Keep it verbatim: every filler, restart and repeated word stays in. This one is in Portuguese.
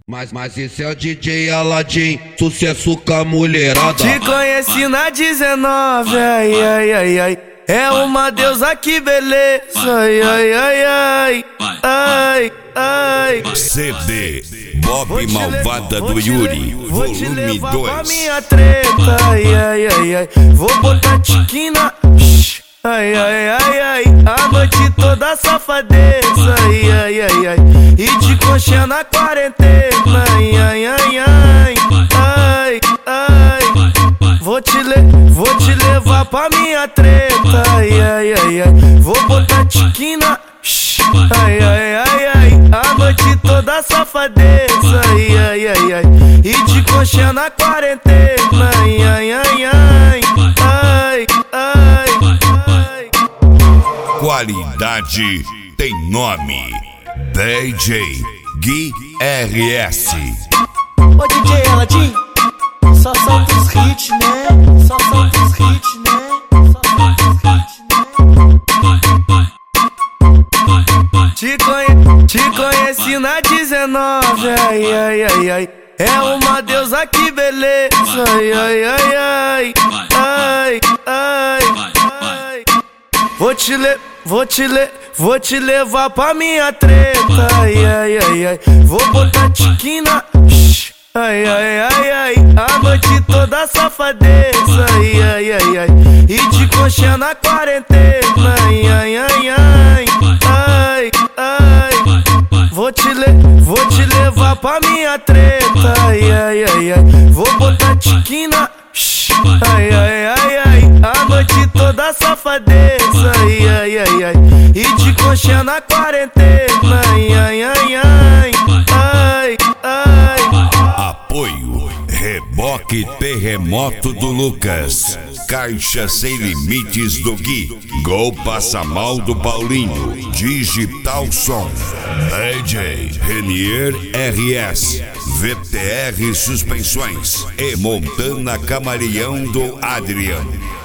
Mas, mas esse é o D J Aladim, sucesso com a mulherada. Te conheci na dezenove, ai, ai, ai, ai. É uma deusa, que beleza, ai, ai, ai, ai, ai, ai. C D Bob Malvada do Yuri, volume dois. Minha treta, ai, ai, ai, ai. Vou botar tiquina, ai, ai, ai, ai. A noite toda safadeza, ai, ai, ai, ai. E de coxinha na quarentena, ai, ai, ai, ai, ai, ai. Vou te, le vou te levar pra minha treta, ai, ai, ai, ai. Vou botar tiquina, ai, ai, ai, ai. A noite toda safadeza, ai, ai, ai, ai. E de coxinha na quarentena, ai, ai, ai, ai, ai, ai. Qualidade tem nome. D J Gui R S. Ô D J Aladim, só solta os hits, né? Só solta os hits, né? Só solta os hits, né? Te, conhe te conheci na dezenove, ai, ai, ai, ai. É uma deusa, que beleza, ai, ai, ai, ai, ai, ai, ai. Vou te le vou te le vou te levar pra minha treta, ai, ai, ai, ai. Vou botar tiquina, ai, ai, ai, ai. A noite toda safadeza, ai, ai, ai, ai. E de coxinha na quarentena, ai, ai, ai, ai, ai, ai. Vou te le vou te levar pra minha treta, ai, ai, ai, ai. Vou botar tiquina, ai, ai, ai, ai. A noite toda safadeza, ai, ai, ai, ai. E de coxinha na quarentena, ai, ai, ai, ai, ai, ai. Apoio Reboque Terremoto do Lucas, Caixa Sem Limites do Gui, Gol Passa Mal do Paulinho, Digital Som, D J Renier R S, V T R Suspensões e Montana Camaleão do Adriano.